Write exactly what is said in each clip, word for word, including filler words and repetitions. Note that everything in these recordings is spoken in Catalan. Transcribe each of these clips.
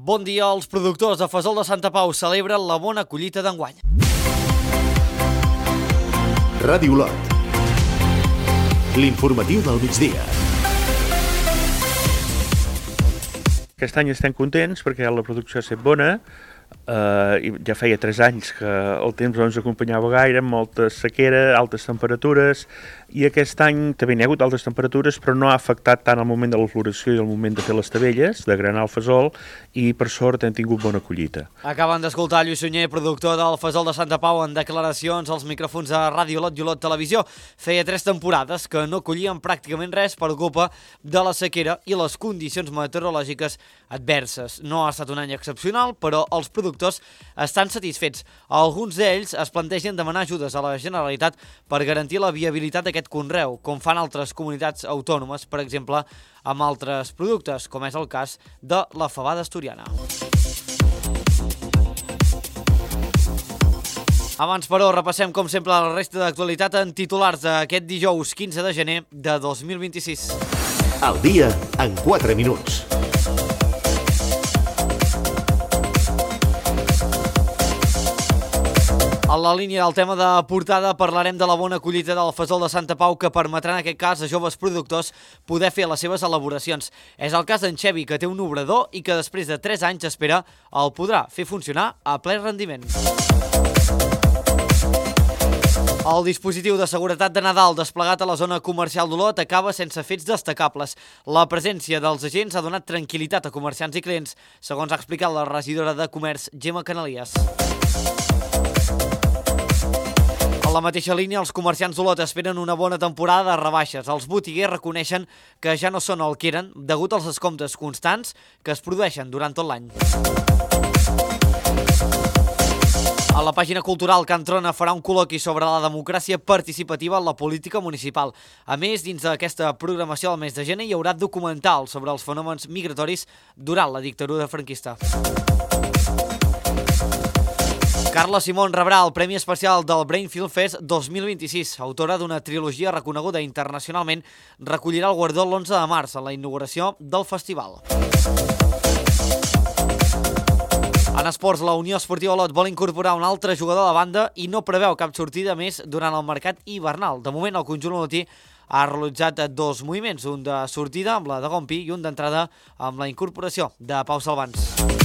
Bon dia. Els productors de Fesol de Santa Pau celebren la bona collita d'enguany. Ràdio Olot. L'informatiu del migdia. Aquest any estem contents perquè la producció ha estat bona. Uh, i ja feia tres anys que el temps no ens acompanyava gaire, amb molta sequera, altes temperatures, i aquest any també n'hi ha hagut altes temperatures, però no ha afectat tant el moment de la floració i el moment de fer les tavelles, de granar el fesol, i per sort hem tingut bona collita. Acaben d'escoltar Lluís Sunyer, productor del Fesol de Santa Pau, en declaracions als micròfons de Ràdio Olot i Olot Televisió. Feia tres temporades que no collien pràcticament res per culpa de la sequera i les condicions meteorològiques adverses. No ha estat un any excepcional, però els productors estan satisfets. Alguns d'ells es plantegen demanar ajudes a la Generalitat per garantir la viabilitat d'aquest conreu, com fan altres comunitats autònomes, per exemple, amb altres productes, com és el cas de la fabada asturiana. Abans, però, repassem, com sempre, la resta d'actualitat en titulars d'aquest dijous quinze de gener de dos mil vint-i-sis. Al dia, en quatre minuts. A la línia del tema de portada parlarem de la bona collita del Fesol de Santa Pau que permetrà en aquest cas a joves productors poder fer les seves elaboracions. És el cas d'en Xevi, que té un obrador i que després de tres anys espera el podrà fer funcionar a ple rendiment. El dispositiu de seguretat de Nadal desplegat a la zona comercial d'Olot acaba sense fets destacables. La presència dels agents ha donat tranquil·litat a comerciants i clients, segons ha explicat la regidora de Comerç, Gemma Canalies. A la mateixa línia, els comerciants d'Olot esperen una bona temporada de rebaixes. Els botiguers reconeixen que ja no són el que eren degut als descomptes constants que es produeixen durant tot l'any. A la pàgina cultural, Can Trona farà un col·loqui sobre la democràcia participativa en la política municipal. A més, dins d'aquesta programació del mes de gener hi haurà documental sobre els fenòmens migratoris durant la dictadura franquista. Carla Simón rebrà el Premi Especial del Brain Film Fest dos mil vint-i-sis. Autora d'una trilogia reconeguda internacionalment, recollirà el guardó l'onze de març a la inauguració del festival. En esports, la Unió Esportiva Olot vol incorporar un altre jugador a la banda i no preveu cap sortida més durant el mercat hivernal. De moment, el conjunt olotí ha realitzat dos moviments, un de sortida amb la de Gompi i un d'entrada amb la incorporació de Pau Salvans.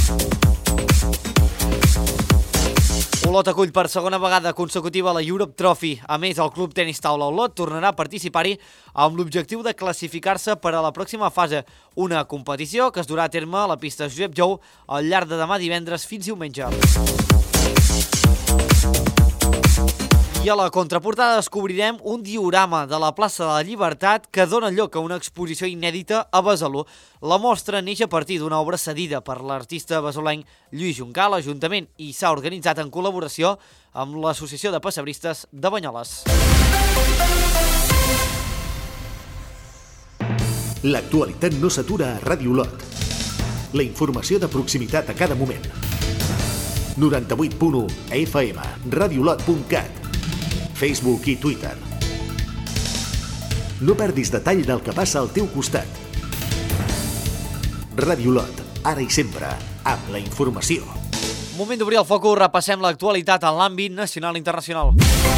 Olot acull per segona vegada consecutiva la Europe Trophy. A més, el Club Tenis Taula Olot tornarà a participar-hi amb l'objectiu de classificar-se per a la pròxima fase, una competició que es durà a terme a la pista Josep Jou al llarg de demà divendres fins diumenge. I a la contraportada descobrirem un diorama de la plaça de la Llibertat que dona lloc a una exposició inèdita a Besalú. La mostra neix a partir d'una obra cedida per l'artista besolenc Lluís Juncal a l'Ajuntament i s'ha organitzat en col·laboració amb l'Associació de Pessebristes de Banyoles. L'actualitat no s'atura a Ràdio Olot. La informació de proximitat a cada moment. noranta-vuit punt u F M, radiolot punt cat, Facebook i Twitter. No perdis detall del que passa al teu costat. Ràdio Olot, ara i sempre, amb la informació. Moment d'obrir el focus, repassem l'actualitat en l'àmbit nacional i internacional.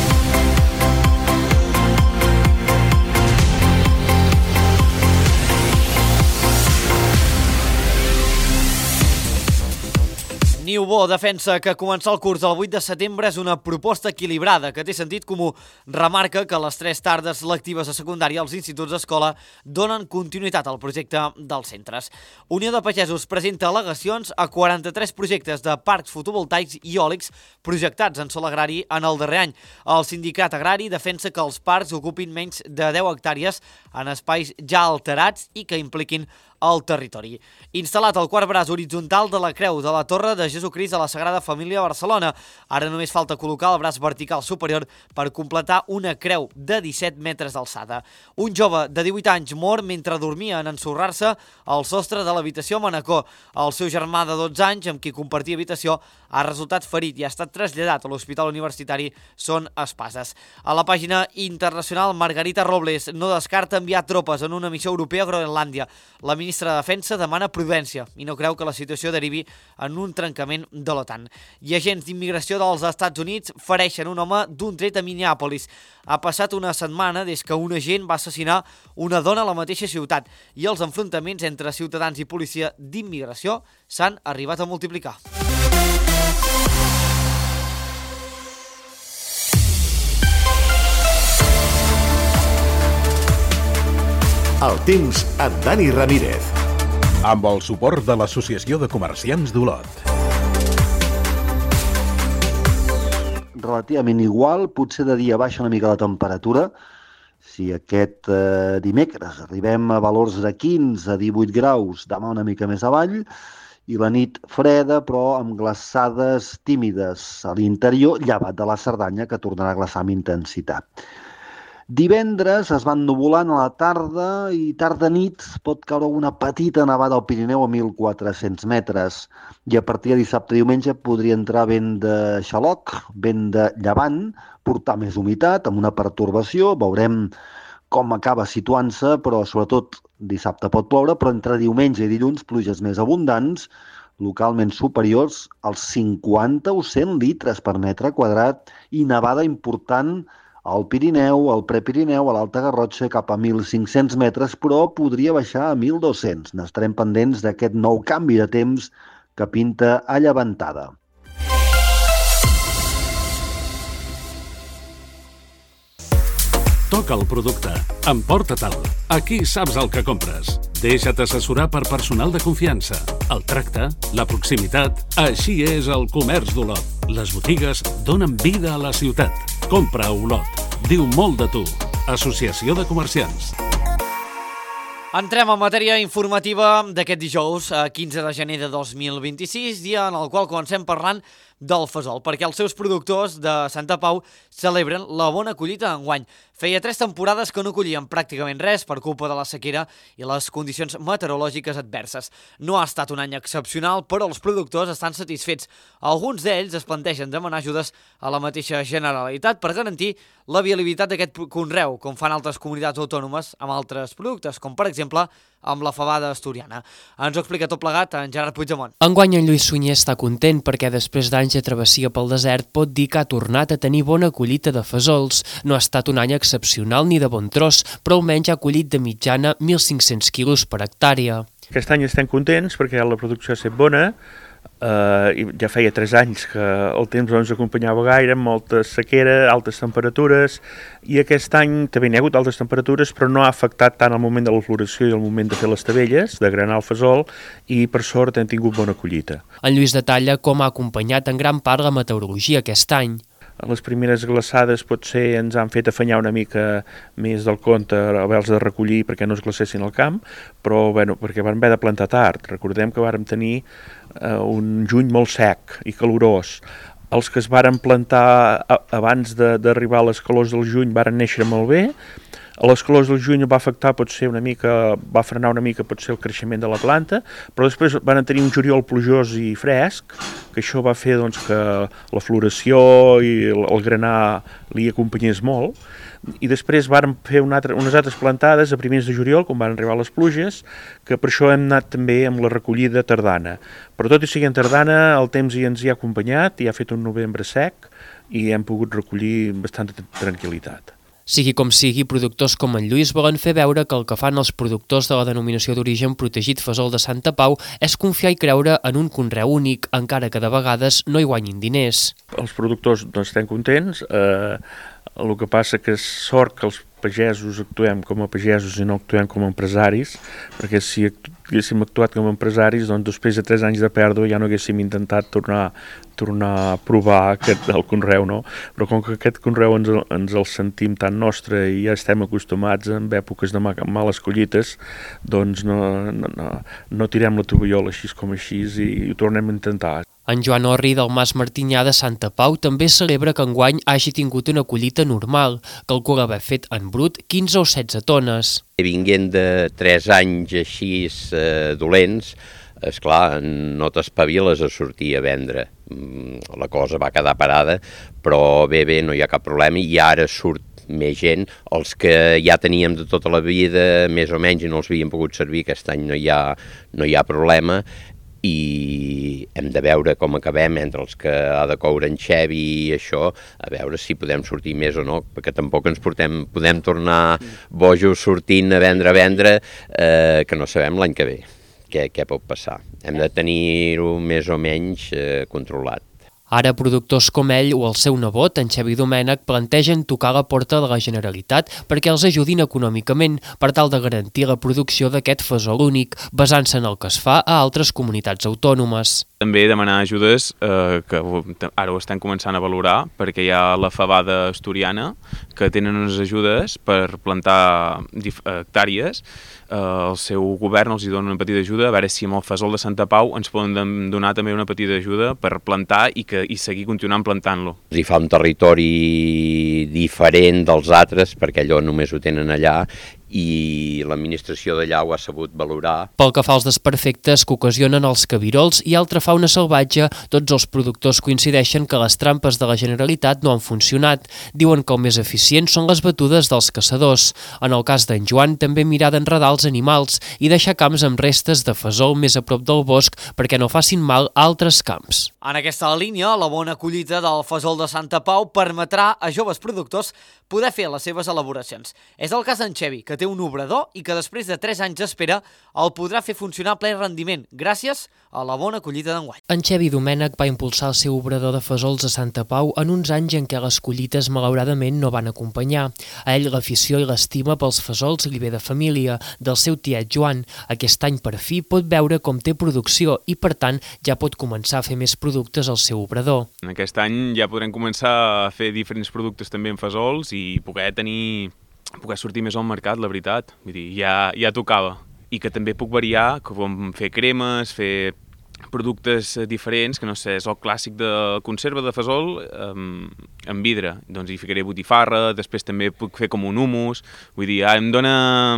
Niubó defensa que començar el curs el vuit de setembre és una proposta equilibrada que té sentit comú. Remarca que les tres tardes lectives a secundària als instituts d'escola donen continuïtat al projecte dels centres. Unió de Pagesos presenta al·legacions a quaranta-tres projectes de parcs fotovoltaics i eòlics projectats en sòl agrari en el darrer any. El sindicat agrari defensa que els parcs ocupin menys de deu hectàrees en espais ja alterats i que impliquin al territori. Instal·lat el quart braç horitzontal de la Creu de la Torre de Jesucrist a la Sagrada Família a Barcelona. Ara només falta col·locar el braç vertical superior per completar una creu de disset metres d'alçada. Un jove de divuit anys mor mentre dormia en ensorrar-se al sostre de l'habitació a Manacor. El seu germà de dotze anys, amb qui compartia habitació, ha resultat ferit i ha estat traslladat a l'Hospital Universitari Son Espases. A la pàgina internacional, Margarita Robles no descarta enviar tropes en una missió europea a Groenlàndia. La ministra ministre de Defensa demana prudència i no creu que la situació derivi en un trencament de l'OTAN. I agents d'immigració dels Estats Units fereixen un home d'un tret a Minneapolis. Ha passat una setmana des que un agent va assassinar una dona a la mateixa ciutat i els enfrontaments entre ciutadans i policia d'immigració s'han arribat a multiplicar. El temps amb Dani Ramírez. Amb el suport de l'Associació de Comerciants d'Olot. Relativament igual, potser de dia baixa una mica la temperatura. Si aquest eh, dimecres arribem a valors de quinze a divuit graus, demà una mica més avall, i la nit freda però amb glaçades tímides a l'interior, llevat de la Cerdanya, que tornarà a glaçar amb intensitat. Divendres es van nuvolant a la tarda i tarda-nit pot caure una petita nevada al Pirineu a mil quatre-cents metres i a partir de dissabte i diumenge podria entrar vent de xaloc, vent de llevant, portar més humitat amb una pertorbació, veurem com acaba situant-se, però sobretot dissabte pot ploure, però entre diumenge i dilluns pluges més abundants, localment superiors als cinquanta o cent litres per metre quadrat i nevada important al Pirineu, al Prepirineu, a l'Alta Garrotxa, cap a mil cinc-cents metres, però podria baixar a mil dos-cents. N'estarem pendents d'aquest nou canvi de temps que pinta a llevantada. Toca el producte. Emporta-te'l. Aquí saps el que compres. Deixa't assessorar per personal de confiança. El tracte, la proximitat... Així és el comerç d'Olot. Les botigues donen vida a la ciutat. Compra a Olot. Diu molt de tu. Associació de Comerciants. Entrem en matèria informativa d'aquest dijous, quinze de gener de dos mil vint-i-sis, dia en el qual comencem parlant del fesol, perquè els seus productors de Santa Pau celebren la bona collita d'enguany. Feia tres temporades que no collien pràcticament res per culpa de la sequera i les condicions meteorològiques adverses. No ha estat un any excepcional, però els productors estan satisfets. Alguns d'ells es plantegen demanar ajudes a la mateixa Generalitat per garantir la viabilitat d'aquest conreu, com fan altres comunitats autònomes amb altres productes, com per exemple amb la fabada asturiana. Ens ho explica tot plegat en Gerard Puigdemont. Enguany en Lluís Sunyer està content perquè després d'anys de travessia pel desert pot dir que ha tornat a tenir bona collita de fesols. No ha estat un any excepcional ni de bon tros, però almenys ha collit de mitjana mil cinc-cents quilos per hectàrea. Aquest any estem contents perquè la producció ha estat bona. Uh, i ja feia tres anys que el temps no ens acompanyava gaire, amb molta sequera, altes temperatures, i aquest any també n'hi ha hagut altes temperatures, però no ha afectat tant el moment de la floració i el moment de fer les tavelles, de granar el fesol, i per sort hem tingut bona collita. En Lluís detalla com ha acompanyat en gran part la meteorologia aquest any. Les primeres glaçades potser ens han fet afanyar una mica més del compte a haver-los de recollir perquè no es glacessin al camp, però bueno, perquè vam haver de plantar tard. Recordem que vàrem tenir uh, un juny molt sec i calorós. Els que es varen plantar abans d'arribar a les calors del juny varen néixer molt bé. A les calors del juny va afectar potser una mica, va frenar una mica potser el creixement de la planta, però després van tenir un juliol plujós i fresc, que això va fer doncs, que la floració i el granar li acompanyés molt, i després vàrem fer una altra, unes altres plantades a primers de juliol, quan van arribar les pluges, que per això hem anat també amb la recollida tardana. Però tot i sigui en tardana, el temps hi ens hi ha acompanyat, i ha fet un novembre sec, i hem pogut recollir amb bastanta tranquil·litat. Sigui com sigui, productors com en Lluís volen fer veure que el que fan els productors de la denominació d'origen protegit fesol de Santa Pau és confiar i creure en un conreu únic, encara que de vegades no hi guanyin diners. Els productors doncs, estem contents, eh, el que passa que és sort que els pagesos actuem com a pagesos i no actuem com a empresaris, perquè si haguéssim actuat com a empresaris, doncs després de tres anys de pèrdua ja no haguéssim intentat tornar, tornar a provar aquest, el conreu, no? Però com que aquest conreu ens, ens el sentim tan nostre i ja estem acostumats en èpoques de males collites, doncs no, no, no, no tirem la tovallola així com així i ho tornem a intentar. En Joan Orri del Mas Martinyà de Santa Pau també celebra que enguany hagi tingut una collita normal, calcula haver fet en brut quinze o setze tones. Vinguent de tres anys així eh, dolents, esclar, no t'espaviles a sortir a vendre. La cosa va quedar parada, però bé, bé, no hi ha cap problema i ara surt més gent. Els que ja teníem de tota la vida, més o menys, i no els havíem pogut servir, aquest any no hi ha, no hi ha problema, i hem de veure com acabem entre els que ha de coure en Xevi i això, a veure si podem sortir més o no, perquè tampoc ens portem, podem tornar bojos sortint a vendre, a vendre, eh, que no sabem l'any que ve què, què pot passar. Hem de tenir-ho més o menys eh, controlat. Ara, productors com ell o el seu nebot, en Xavi Domènech, plantegen tocar la porta de la Generalitat perquè els ajudin econòmicament per tal de garantir la producció d'aquest fesol únic, basant-se en el que es fa a altres comunitats autònomes. També demanar ajudes, eh, que ara ho estem començant a valorar, perquè hi ha la fabada asturiana, que tenen unes ajudes per plantar hectàrees. Eh, el seu govern els hi dona una petita ajuda, a veure si amb el fesol de Santa Pau ens poden donar també una petita ajuda per plantar i, que, i seguir continuant plantant-lo. Els hi fa un territori diferent dels altres, perquè allò només ho tenen allà, i l'administració d'allà ho ha sabut valorar. Pel que fa als desperfectes que ocasionen els cabirols i altra fauna salvatge, tots els productors coincideixen que les trampes de la Generalitat no han funcionat. Diuen que el més eficient són les batudes dels caçadors. En el cas d'en Joan, també mirar d'enredar els animals i deixar camps amb restes de fesol més a prop del bosc perquè no facin mal a altres camps. En aquesta línia, la bona collita del fesol de Santa Pau permetrà a joves productors poder fer les seves elaboracions. És el cas d'en Xevi, que té un obrador i que després de tres anys d'espera el podrà fer funcionar a ple rendiment, gràcies a la bona collita d'enguany. En Xavi Domènech va impulsar el seu obrador de fesols a Santa Pau en uns anys en què les collites malauradament no van acompanyar. A ell l'afició i l'estima pels fesols li ve de família, del seu tiet Joan. Aquest any per fi pot veure com té producció i per tant ja pot començar a fer més productes al seu obrador. En aquest any ja podrem començar a fer diferents productes també en fesols i poder tenir poder sortir més al mercat, la veritat. Vull dir, ja, ja tocava. I que també puc variar, com fer cremes, fer productes diferents, que no sé, és el clàssic de conserva de fesol um, en vidre. Doncs hi ficaré botifarra, després també puc fer com un hummus. Vull dir, ja em dona,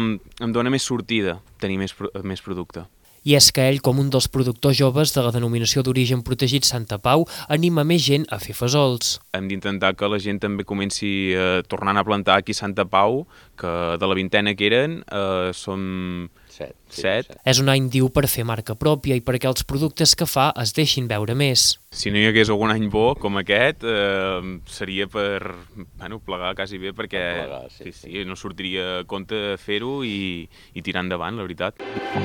em dona més sortida tenir més, més producte. I és que ell, com un dels productors joves de la denominació d'origen protegit Santa Pau, anima més gent a fer fesols. Hem d'intentar que la gent també comenci eh, tornant a plantar aquí a Santa Pau, que de la vintena que eren eh, són set. Sí, set. set. És un any, diu, per fer marca pròpia i perquè els productes que fa es deixin veure més. Si no hi hagués algun any bo com aquest, eh, seria per bueno, plegar quasi bé, perquè plegar, sí, sí, sí, no sortiria a compte fer-ho i, i tirar endavant, la veritat.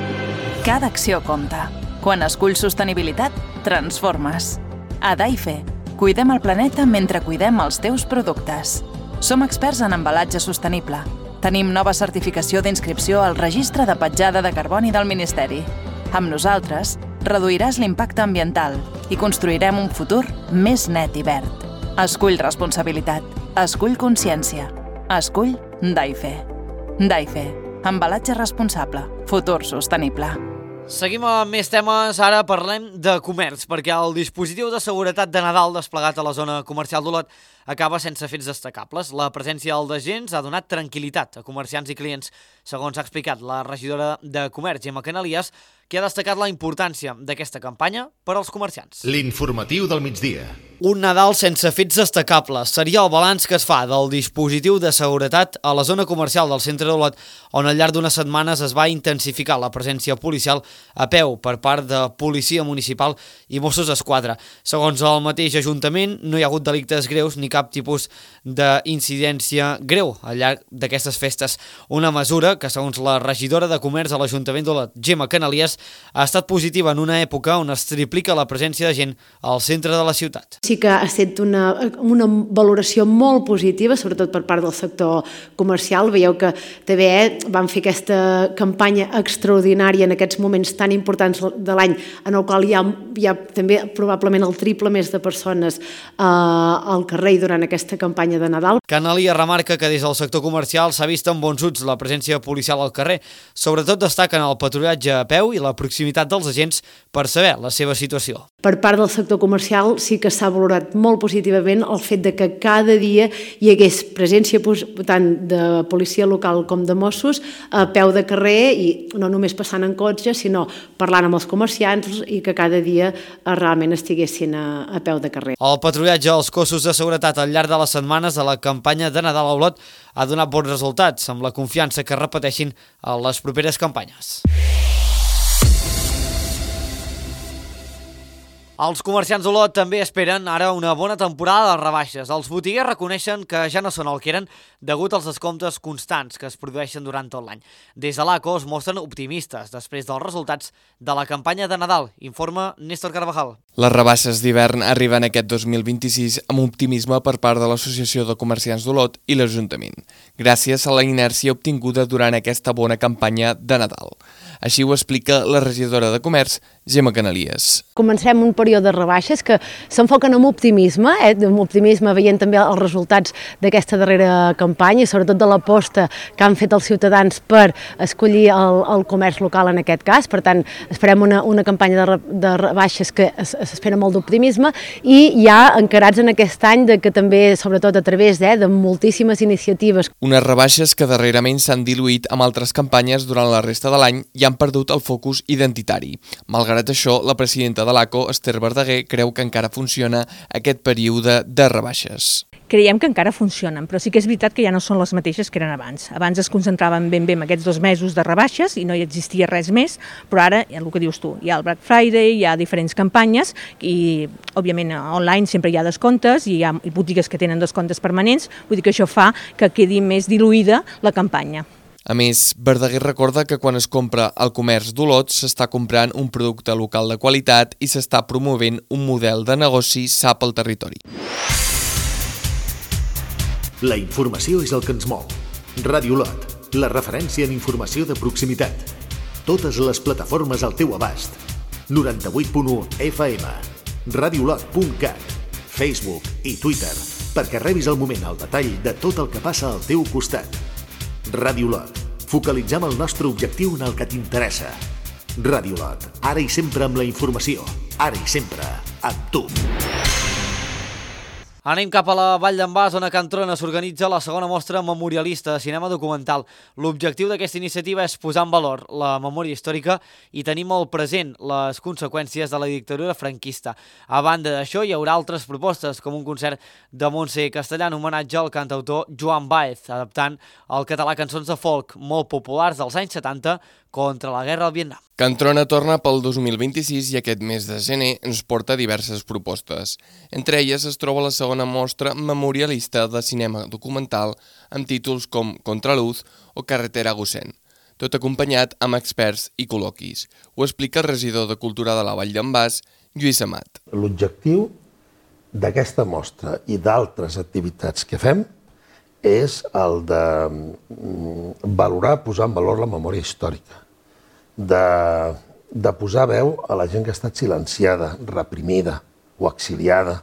Cada acció compta. Quan esculls sostenibilitat, transformes. A Daife, cuidem el planeta mentre cuidem els teus productes. Som experts en embalatge sostenible. Tenim nova certificació d'inscripció al Registre de Petjada de Carboni del Ministeri. Amb nosaltres, reduiràs l'impacte ambiental i construirem un futur més net i verd. Escull responsabilitat. Escull consciència. Escull Daife. Daife. Embalatge responsable. Futur sostenible. Seguim amb més temes, ara parlem de comerç, perquè el dispositiu de seguretat de Nadal desplegat a la zona comercial d'Olot acaba sense fets destacables. La presència d'agents ha donat tranquil·litat a comerciants i clients, segons ha explicat la regidora de Comerç, Gemma Canalies, que ha destacat la importància d'aquesta campanya per als comerciants. L'informatiu del migdia. Un Nadal sense fets destacables seria el balanç que es fa del dispositiu de seguretat a la zona comercial del centre d'Olot, on al llarg d'unes setmanes es va intensificar la presència policial a peu per part de Policia Municipal i Mossos d'Esquadra. Segons el mateix Ajuntament, no hi ha hagut delictes greus ni cap tipus d'incidència greu al llarg d'aquestes festes. Una mesura que, segons la regidora de Comerç a l'Ajuntament d'Olot, Gemma Canalies, ha estat positiva en una època on es triplica la presència de gent al centre de la ciutat. Sí que ha estat una, una valoració molt positiva, sobretot per part del sector comercial. Veieu que també van fer aquesta campanya extraordinària en aquests moments tan importants de l'any, en el qual hi ha, hi ha també probablement el triple més de persones eh, al carrer durant aquesta campanya de Nadal. Canalies remarca que des del sector comercial s'ha vist amb bons ulls la presència policial al carrer. Sobretot destaquen el patrullatge a peu i la proximitat dels agents per saber la seva situació. Per part del sector comercial sí que s'ha valorat molt positivament el fet de que cada dia hi hagués presència tant de policia local com de Mossos a peu de carrer i no només passant en cotxe, sinó parlant amb els comerciants i que cada dia realment estiguessin a, a peu de carrer. El patrullatge als cossos de seguretat al llarg de les setmanes de la campanya de Nadal a Olot ha donat bons resultats, amb la confiança que repeteixin a les properes campanyes. Els comerciants d'Olot també esperen ara una bona temporada de rebaixes. Els botiguers reconeixen que ja no són el que eren degut als descomptes constants que es produeixen durant tot l'any. Des de l'A C O es mostren optimistes després dels resultats de la campanya de Nadal, informa Néstor Carvajal. Les rebaixes d'hivern arriben aquest dos mil vint-i-sis amb optimisme per part de l'Associació de Comerciants d'Olot i l'Ajuntament, gràcies a la inèrcia obtinguda durant aquesta bona campanya de Nadal. Així ho explica la regidora de Comerç, Gemma Canalies. Comencem un període de rebaixes que s'enfoquen amb optimisme, eh, amb optimisme veient també els resultats d'aquesta darrera campanya i sobretot de l'aposta que han fet els ciutadans per escollir el, el comerç local en aquest cas. Per tant, esperem una, una campanya de, re, de rebaixes que s'espera molt d'optimisme i ja encarats en aquest any de que també, sobretot a través eh, de moltíssimes iniciatives. Unes rebaixes que darrerament s'han diluït amb altres campanyes durant la resta de l'any i han perdut el focus identitari. Malgrat això, la presidenta de l'A C O, Esther Verdaguer, creu que encara funciona aquest període de rebaixes. Creiem que encara funcionen, però sí que és veritat que ja no són les mateixes que eren abans. Abans es concentraven ben bé en aquests dos mesos de rebaixes i no hi existia res més, però ara, el que dius tu, hi ha el Black Friday, hi ha diferents campanyes i, òbviament, online sempre hi ha descomptes i hi ha botigues que tenen descomptes permanents, vull dir que això fa que quedi més diluïda la campanya. A més, Verdaguer recorda que quan es compra al comerç d'Olot s'està comprant un producte local de qualitat i s'està promovent un model de negoci sa pel territori. La informació és el que ens mou. Ràdio Olot, la referència en informació de proximitat. Totes les plataformes al teu abast. noranta-vuit punt u F M, radiolot punt cat, Facebook i Twitter, perquè rebis al moment el detall de tot el que passa al teu costat. Ràdio Olot. Focalitzem el nostre objectiu en el que t'interessa. Ràdio Olot. Ara i sempre amb la informació. Ara i sempre amb tu. Anem cap a la Vall d'en Bas, on a Can Trona s'organitza la segona mostra memorialista de cinema documental. L'objectiu d'aquesta iniciativa és posar en valor la memòria històrica i tenir molt present les conseqüències de la dictadura franquista. A banda d'això, hi haurà altres propostes, com un concert de Montse Castellà en homenatge al cantautor Joan Baez, adaptant al català cançons de folk molt populars dels anys setanta contra la guerra al Vietnam. Can Trona torna pel dos mil vint-i-sis i aquest mes de gener ens porta diverses propostes. Entre elles es troba la segona mostra memorialista de cinema documental amb títols com Contraluz o Carretera Gusen, tot acompanyat amb experts i col·loquis. Ho explica el regidor de Cultura de la Vall d'en Bas, Lluís Amat. L'objectiu d'aquesta mostra i d'altres activitats que fem és el de valorar, posar en valor la memòria històrica, de, de posar veu a la gent que ha estat silenciada, reprimida o exiliada.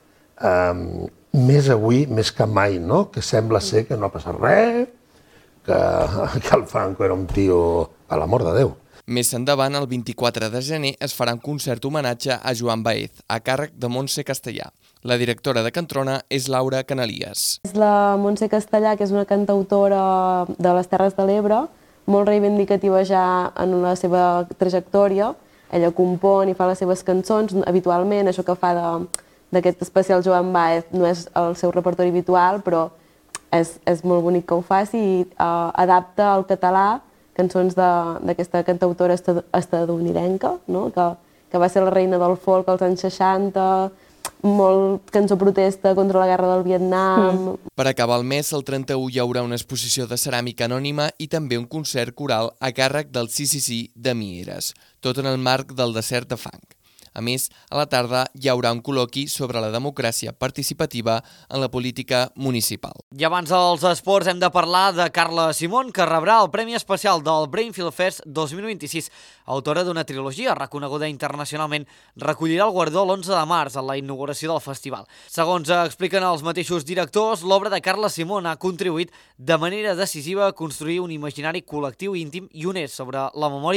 Um, més avui, més que mai, no? Que sembla ser que no ha passat res, que, que el Franco era un tio a l'amor de Déu. Més endavant, el vint-i-quatre de gener, es farà un concert homenatge a Joan Baez, a càrrec de Montse Castellà. La directora de Can Trona és Laura Canalies. És la Montse Castellà, que és una cantautora de les Terres de l'Ebre, molt reivindicativa ja en la seva trajectòria. Ella compon i fa les seves cançons habitualment, això que fa d'aquest especial Joan Baez no és el seu repertori habitual, però és, és molt bonic que ho faci i uh, adapta al català cançons d'aquesta cantautora estadounidenca, no? que, que va ser la reina del folk als anys seixanta, molt cançó protesta contra la guerra del Vietnam. Mm. Per acabar el mes, el trenta-u hi haurà una exposició de ceràmica anònima i també un concert coral a càrrec del C C C de Mieres, tot en el marc del desert de fang. A més, a la tarda hi haurà un col·loqui sobre la democràcia participativa en la política municipal. I abans dels esports hem de parlar de Carla Simón, que rebrà el Premi Especial del Brainfield Fest dos mil vint-i-sis. Autora d'una trilogia reconeguda internacionalment, recollirà el guardó l'onze de març a la inauguració del festival. Segons expliquen els mateixos directors, l'obra de Carla Simón ha contribuït de manera decisiva a construir un imaginari col·lectiu íntim i honest sobre la memòria,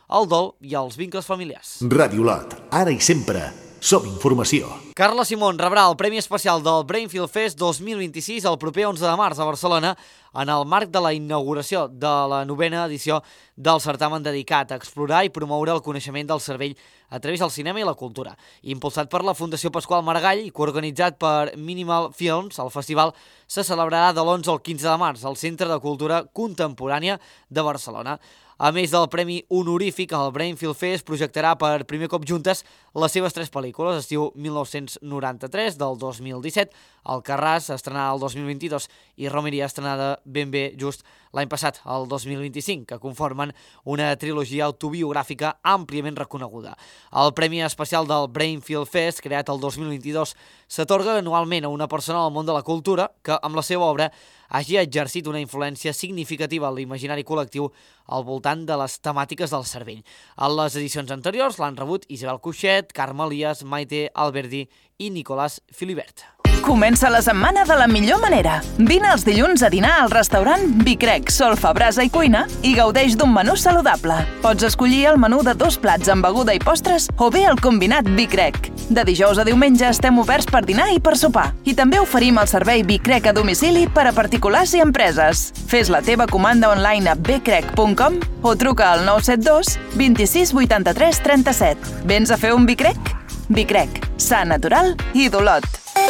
el dol i els vincles familiars. Ràdio Lot, ara i sempre, som informació. Carla Simón rebrà el Premi Especial del Brainfield Fest dos mil vint-i-sis el proper onze de març a Barcelona en el marc de la inauguració de la novena edició del certamen dedicat a explorar i promoure el coneixement del cervell a través del cinema i la cultura. Impulsat per la Fundació Pasqual Maragall i coorganitzat per Minimal Films, el festival se celebrarà de l'onze al quinze de març al Centre de Cultura Contemporània de Barcelona. A més del premi honorífic, el Brainfield Fest projectarà per primer cop juntes les seves tres pel·lícules, estiu mil nou-cents noranta-tres del dos mil disset, Alcarràs, estrenada el dos mil vint-i-dos, i Romeria, estrenada ben bé just l'any passat, el dos mil vint-i-cinc, que conformen una trilogia autobiogràfica àmpliament reconeguda. El Premi Especial del Brainfield Fest, creat el dos mil vint-i-dos, s'atorga anualment a una persona del món de la cultura que, amb la seva obra, hagi exercit una influència significativa en l'imaginari col·lectiu al voltant de les temàtiques del cervell. En les edicions anteriors l'han rebut Isabel Cuixet, Carme Elias, Maite Alberdi i Nicolás Filibert. Comença la setmana de la millor manera. Vine els dilluns a dinar al restaurant Bicrec, Solfa, Brasa i Cuina i gaudeix d'un menú saludable. Pots escollir el menú de dos plats amb beguda i postres o bé el combinat Bicrec. De dijous a diumenge estem oberts per dinar i per sopar. I també oferim el servei Bicrec a domicili per a particulars i empreses. Fes la teva comanda online a bcrec punt com o truca al nou set dos vint-i-sis vuitanta-tres trenta-set. Vens a fer un Bicrec? Bicrec, sa, natural i d'Olot.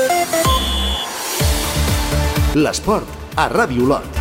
L'esport a Ràdio Lot.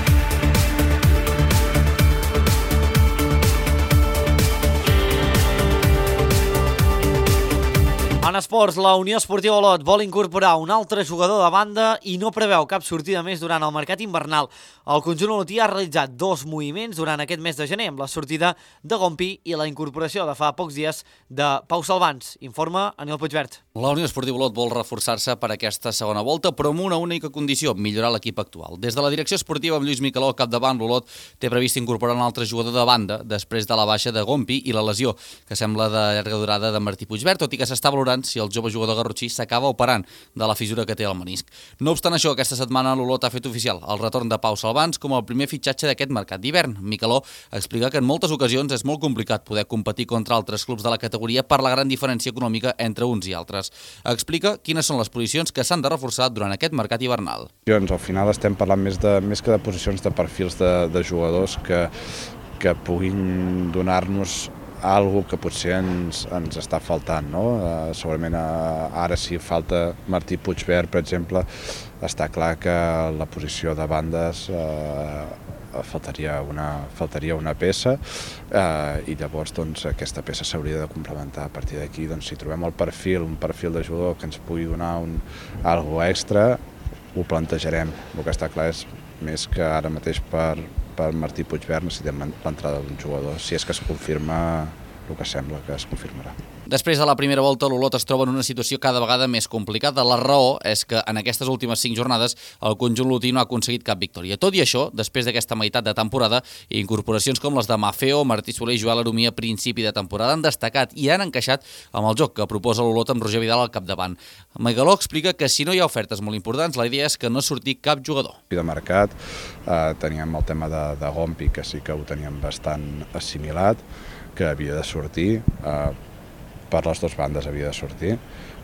En esports, la Unió Esportiva Olot vol incorporar un altre jugador de banda i no preveu cap sortida més durant el mercat invernal. El conjunt olotí ha realitzat dos moviments durant aquest mes de gener, amb la sortida de Gompi i la incorporació de fa pocs dies de Pau Salvans. Informa Aniol Puigvert. La Unió Esportiva Olot vol reforçar-se per aquesta segona volta, però amb una única condició, millorar l'equip actual. Des de la direcció esportiva amb Lluís Micaló al capdavant, l'Olot té previst incorporar un altre jugador de banda després de la baixa de Gompi i la lesió, que sembla de llarga durada, de Martí Puigvert, tot i que s'està valorant si el jove jugador garrotxí s'acaba operant de la fissura que té al menisc. No obstant això, aquesta setmana l'Olot ha fet oficial el retorn de Pau Salvans com el primer fitxatge d'aquest mercat d'hivern. Micaló explica que en moltes ocasions és molt complicat poder competir contra altres clubs de la categoria per la gran diferència econòmica entre uns i altres. Explica quines són les posicions que s'han de reforçar durant aquest mercat hivernal. Al final estem parlant més, de, més que de posicions de perfils de, de jugadors que, que puguin donar-nos algo que potser ens, ens està faltant, no? Uh, segurament uh, ara si falta Martí Puigvert, per exemple, està clar que la posició de bandes uh, faltaria, una, faltaria una peça uh, i llavors doncs, aquesta peça s'hauria de complementar. A partir d'aquí, doncs, si trobem el perfil, un perfil de jugador que ens pugui donar un, algo extra, ho plantejarem. El que està clar és més que ara mateix per per Martí Puigvert necessitem l'entrada d'un jugador, si és que es confirma el que sembla que es confirmarà. Després de la primera volta, l'Olot es troba en una situació cada vegada més complicada. La raó és que en aquestes últimes cinc jornades el conjunt olotí no ha aconseguit cap victòria. Tot i això, després d'aquesta meitat de temporada, incorporacions com les de Mafeo, Martí Soler i Joel Aromí a principi de temporada han destacat i han encaixat amb el joc que proposa l'Olot amb Roger Vidal al capdavant. Micaló explica que si no hi ha ofertes molt importants, la idea és que no surti cap jugador. De mercat eh, teníem el tema de, de Gompi, que sí que ho teníem bastant assimilat, que havia de sortir, eh, per les dues bandes havia de sortir.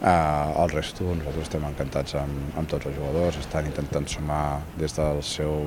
Eh, el resto, nosaltres estem encantats amb, amb tots els jugadors, estan intentant sumar des del seu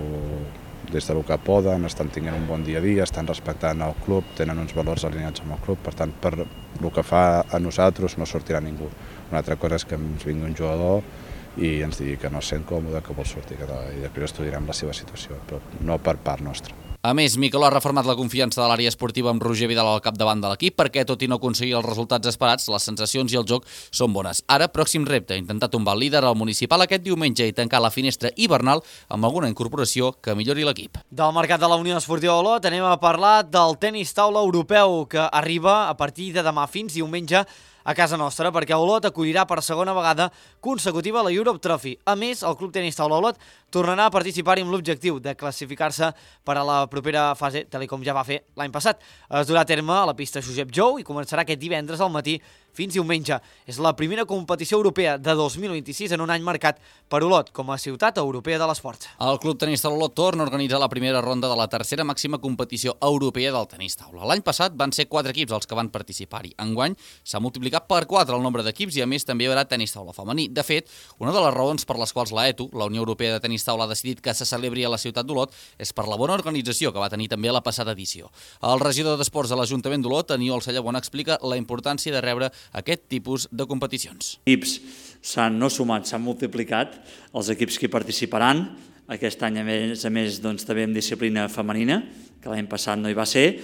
des del que poden, estan tenint un bon dia a dia, estan respectant el club, tenen uns valors alineats amb el club, per tant, per el que fa a nosaltres no sortirà ningú. Una altra cosa és que ens vingui un jugador i ens digui que no es sent còmode, que vol sortir, i després estudiarem la seva situació, però no per part nostra. A més, Micaló ha reformat la confiança de l'àrea esportiva amb Roger Vidal al capdavant de l'equip perquè, tot i no aconseguir els resultats esperats, les sensacions i el joc són bones. Ara, pròxim repte, intentar tombar el líder al municipal aquest diumenge i tancar la finestra hivernal amb alguna incorporació que millori l'equip. Del mercat de la Unió Esportiva Olot anem a parlar del tenis taula europeu que arriba a partir de demà fins diumenge a casa nostra, perquè Olot acollirà per segona vegada consecutiva la Europe Trophy. A més, el Club Tenis Taula Olot tornarà a participar-hi amb l'objectiu de classificar-se per a la propera fase, tal com ja va fer l'any passat. Es durà a terme a la pista Josep Jou i començarà aquest divendres al matí fins diumenge. És la primera competició europea de dos mil vint-i-sis en un any marcat per Olot com a ciutat europea de l'esport. El Club Tenis Taula Olot torna a organitzar la primera ronda de la tercera màxima competició europea del tenis taula. L'any passat van ser quatre equips els que van participar-hi. Enguany s'ha multiplicat per quatre el nombre d'equips i a més també hi haurà tenis taula femení. De fet, una de les raons per les quals la E T U, la Unió Europea de Tenis Taula, ha decidit que se celebri a la ciutat d'Olot és per la bona organització que va tenir també a la passada edició. El regidor d'Esports de l'Ajuntament d'Olot, Aniol Sallabona, explica la importància de rebre aquest tipus de competicions. Equips s'han no sumat, s'han multiplicat els equips que hi participaran. Aquest any, a més a més, doncs, també amb disciplina femenina, que l'any passat no hi va ser,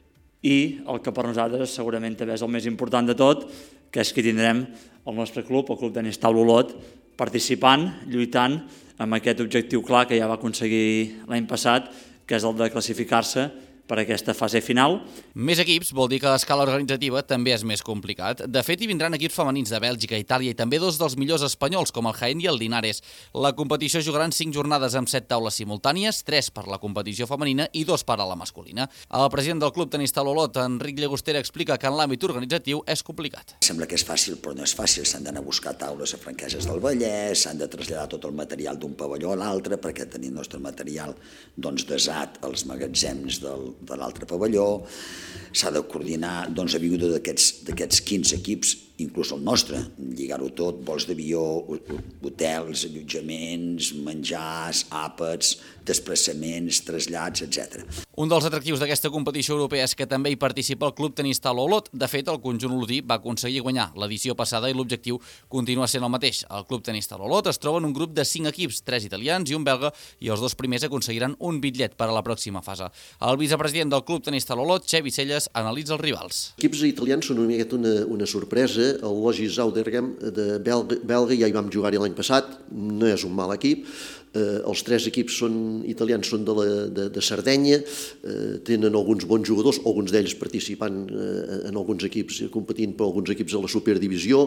i el que per nosaltres segurament també és el més important de tot, que és que tindrem el nostre club, el Club Tenis Taula Olot, participant, lluitant amb aquest objectiu clar que ja va aconseguir l'any passat, que és el de classificar-se per aquesta fase final. Més equips vol dir que l'escala organitzativa també és més complicat. De fet, hi vindran equips femenins de Bèlgica, Itàlia i també dos dels millors espanyols, com el Jaén i el Linares. La competició jugaran cinc jornades amb set taules simultànies, tres per la competició femenina i dos per a la masculina. El president del Club Tenis Taula Olot, Enric Llagostera, explica que en l'àmbit organitzatiu és complicat. Sembla que és fàcil, però no és fàcil. S'han d'anar a buscar taules a Franqueses del Vallès, s'han de traslladar tot el material d'un pavelló a l'altre, perquè tenim el nostre material doncs, desat als magatzems del de l'altre pavelló, s'ha de coordinar doncs, la vinguda d'aquests quinze equips, inclús el nostre, lligar-ho tot, vols d'avió, hotels, allotjaments, menjars, àpats, desplaçaments, trasllats, etcètera. Un dels atractius d'aquesta competició europea és que també hi participa el Club Tenis Taula Olot. De fet, el conjunt olotí va aconseguir guanyar l'edició passada i l'objectiu continua sent el mateix. El Club Tenis Taula Olot es troba en un grup de cinc equips, tres italians i un belga, i els dos primers aconseguiran un bitllet per a la pròxima fase. El vicepresident del Club Tenis Taula Olot, Xevi Celles, analitza els rivals. Els equips italians són una miqueta una, una sorpresa. El Logis Zoudergem de belga, belga ja hi vam jugar-hi l'any passat, no és un mal equip. Eh, els tres equips són, italians són de, la, de, de Sardenya, eh, tenen alguns bons jugadors, alguns d'ells participant eh, en alguns equips, competint per alguns equips a la Superdivisió.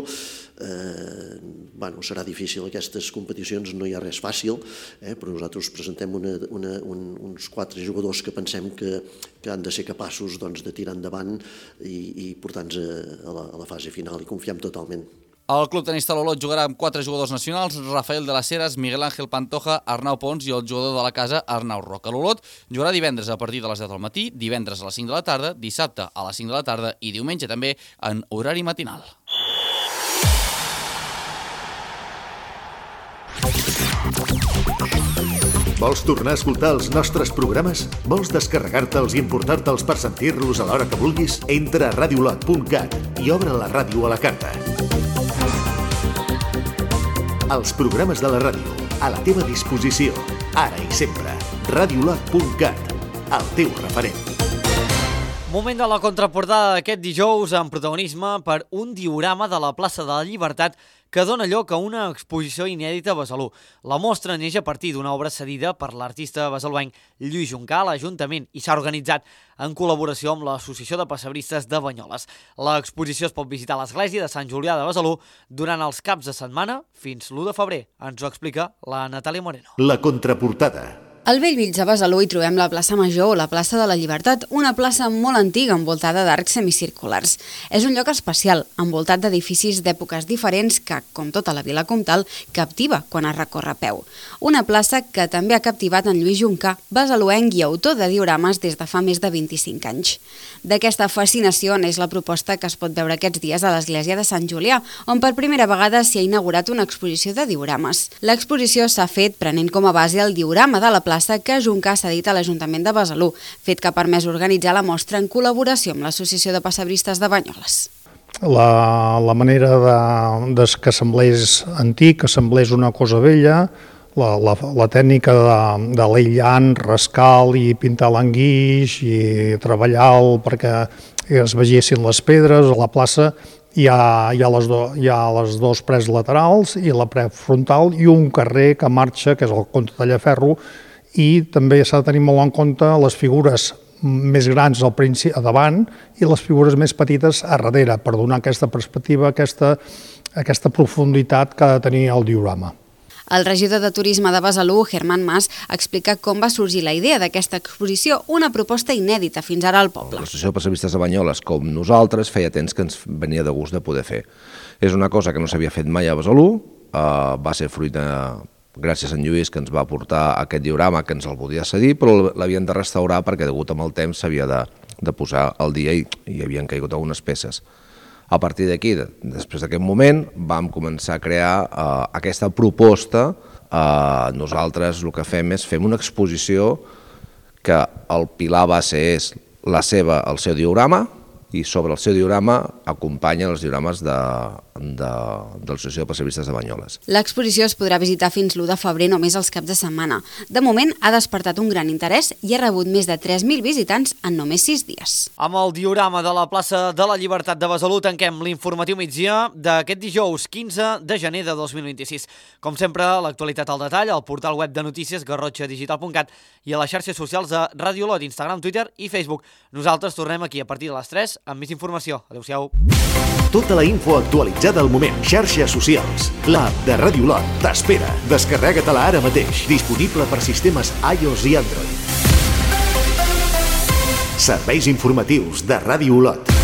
Eh, bueno, serà difícil aquestes competicions, no hi ha res fàcil, eh, però nosaltres presentem una, una, un, uns quatre jugadors que pensem que, que han de ser capaços doncs, de tirar endavant i, i portar-nos a, a, la, a la fase final, i confiem totalment. El Club Tenis Taula Olot jugarà amb quatre jugadors nacionals, Rafael de las Heras, Miguel Ángel Pantoja, Arnau Pons i el jugador de la casa, Arnau Roca. L'Olot jugarà divendres a partir de les deu del matí, divendres a les cinc de la tarda, dissabte a les cinc de la tarda i diumenge també en horari matinal. Vols tornar a escoltar els nostres programes? Vols descarregar-te'ls i importar-te'ls per sentir-los a l'hora que vulguis? Entra a radiolot punt cat i obre la ràdio a la carta. Els programes de la ràdio, a la teva disposició, ara i sempre. radiolot punt cat, el teu referent. Moment de la contraportada d'aquest dijous amb protagonisme per un diorama de la plaça de la Llibertat que dona lloc a una exposició inèdita a Besalú. La mostra neix a partir d'una obra cedida per l'artista besaluenc Lluís Juncà a l'Ajuntament i s'ha organitzat en col·laboració amb l'Associació de Passebristes de Banyoles. L'exposició es pot visitar a l'església de Sant Julià de Besalú durant els caps de setmana fins l'u de febrer. Ens ho explica la Natàlia Moreno. La contraportada. Al Bellvitge a Besalú hi trobem la plaça Major o la plaça de la Llibertat, una plaça molt antiga envoltada d'arcs semicirculars. És un lloc especial, envoltat d'edificis d'èpoques diferents que, com tota la vila comtal, captiva quan es recorre a peu. Una plaça que també ha captivat en Lluís Juncà, besaluenc i autor de diorames des de fa més de vint-i-cinc anys. D'aquesta fascinació neix la proposta que es pot veure aquests dies a l'església de Sant Julià, on per primera vegada s'hi ha inaugurat una exposició de diorames. L'exposició s'ha fet prenent com a base el diorama de la plaça que Juncà s'ha dit a l'Ajuntament de Besalú, fet que ha permès organitzar la mostra en col·laboració amb l'Associació de Passebristes de Banyoles. La, la manera de, de que semblés antic, que semblés una cosa vella, la, la, la tècnica de, de l'aïllant, rascar i pintar l'enguix i treballar perquè es vegessin les pedres. A la plaça hi ha, hi ha, les, do, hi ha les dos prés laterals i la pre frontal i un carrer que marxa, que és el Comte Tallaferro, i també s'ha de tenir molt en compte les figures més grans al principi, a davant, i les figures més petites a darrere, per donar aquesta perspectiva, aquesta, aquesta profunditat que ha de tenir el diorama. El regidor de Turisme de Besalú, Germán Mas, explica com va sorgir la idea d'aquesta exposició, una proposta inèdita fins ara al poble. L'Associació de Pessebristes de Banyoles, com nosaltres, feia temps que ens venia de gust de poder fer. És una cosa que no s'havia fet mai a Besalú, uh, va ser fruit de... gràcies a en Lluís, que ens va portar aquest diorama, que ens el podia cedir, però l'havien de restaurar perquè degut amb el temps s'havia de, de posar al dia i hi havien caigut algunes peces. A partir d'aquí, després d'aquest moment, vam començar a crear uh, aquesta proposta. Uh, nosaltres el que fem és fem una exposició que el pilar base és la seva, el seu diorama, i sobre el seu diorama acompanya els diorames de, de, de l'Associació de Pessebristes de Banyoles. L'exposició es podrà visitar fins l'u de febrer només els caps de setmana. De moment ha despertat un gran interès i ha rebut més de tres mil visitants en només sis dies. Amb el diorama de la plaça de la Llibertat de Besalú tanquem l'informatiu migdia d'aquest dijous quinze de gener de dos mil vint-i-sis. Com sempre, l'actualitat al detall al portal web de notícies garrotxa digital punt cat i a les xarxes socials de Radio Lot, Instagram, Twitter i Facebook. Nosaltres tornem aquí a partir de les tres amb més informació. Adéu-siau. Tota la info actualitzada al moment. Xarxes socials. L'app de Radio Lot t'espera. Descarrega-te-la ara mateix. Disponible per sistemes iOS i Android. Serveis informatius de Radio Lot.